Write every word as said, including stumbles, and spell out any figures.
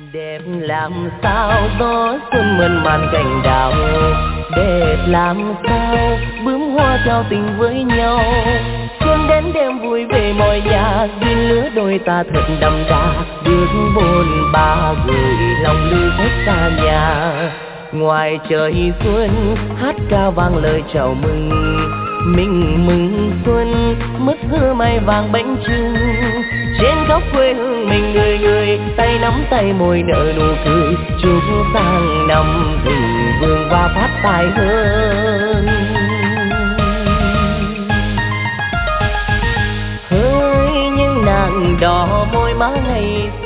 Đẹp làm sao gió xuân mơn man cành đào, đẹp làm sao bướm hoa trao tình với nhau. Xuân đến đêm vui về mọi nhà, duyên lứa đôi ta thật đậm đà. Bước bôn ba gửi lòng lưu khách xa nhà. Ngoài trời xuân hát ca vang lời chào mừng, mình mừng xuân mứt hương mai vàng bánh trưng. Trên góc quê hương mình người người tay nắm tay môi nở nụ cười, chúc sang năm thịnh vượng và phát tài hơn. Hỡi những nàng đỏ môi má ngày